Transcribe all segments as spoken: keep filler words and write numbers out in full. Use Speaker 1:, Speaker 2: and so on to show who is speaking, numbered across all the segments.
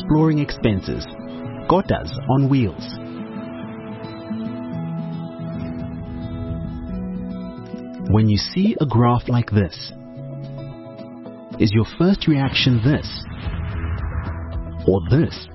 Speaker 1: Exploring expenses, Gotas on wheels. When you see a graph like this, is your first reaction this, or this,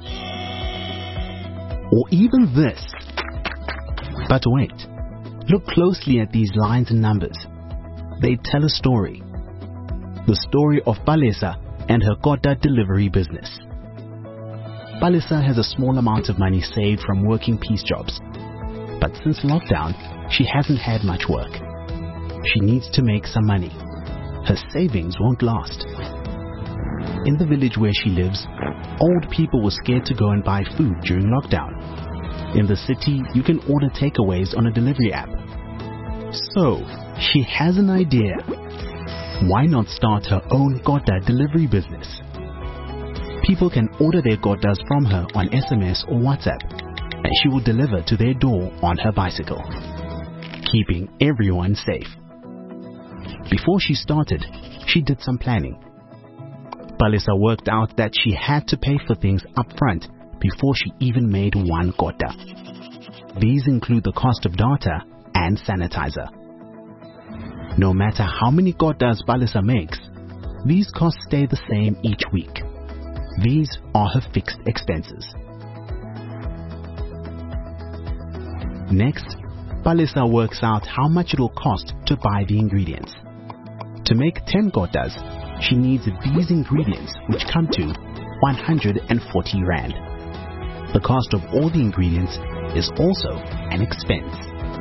Speaker 1: or even this? But wait, look closely at these lines and numbers. They tell a story. The story of Palesa and her Gota delivery business. Palesa has a small amount of money saved from working piece jobs. But since lockdown, she hasn't had much work. She needs to make some money. Her savings won't last. In the village where she lives, old people were scared to go and buy food during lockdown. In the city, you can order takeaways on a delivery app. So, she has an idea. Why not start her own Gota delivery business? People can order their Gotas from her on S M S or WhatsApp, and she will deliver to their door on her bicycle, keeping everyone safe. Before she started, she did some planning. Palesa worked out that she had to pay for things up front before she even made one Gota. These include the cost of data and sanitizer. No matter how many Gotas Palesa makes, these costs stay the same each week. These are her fixed expenses. Next, Palesa works out how much it will cost to buy the ingredients. To make ten Gotas, she needs these ingredients, which come to one hundred forty rand. The cost of all the ingredients is also an expense.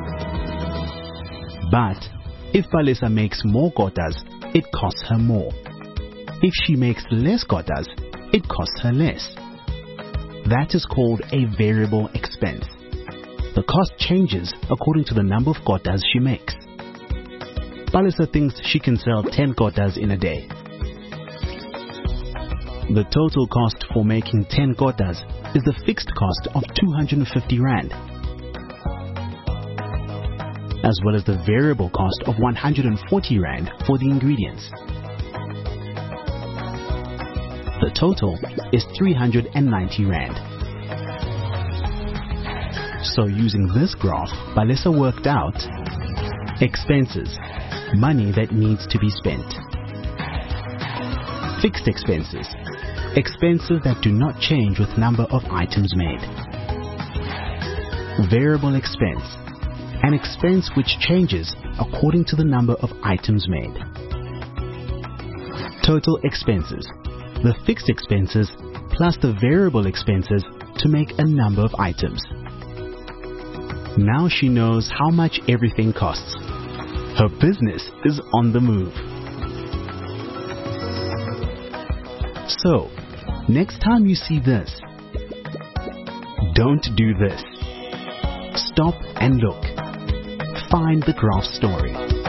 Speaker 1: But if Palesa makes more Gotas, it costs her more. If she makes less Gotas, it costs her less. That is called a variable expense. The cost changes according to the number of Gotas she makes. Palesa thinks she can sell ten Gotas in a day. The total cost for making ten Gotas is the fixed cost of two hundred fifty rand, as well as the variable cost of one hundred forty rand for the ingredients. The total is three hundred ninety rand. So using this graph, Palesa worked out expenses, money that needs to be spent. Fixed expenses, expenses that do not change with number of items made. Variable expense, an expense which changes according to the number of items made. Total expenses, the fixed expenses plus the variable expenses to make a number of items. Now she knows how much everything costs. Her business is on the move. So, next time you see this, don't do this. Stop and look. Find the graph story.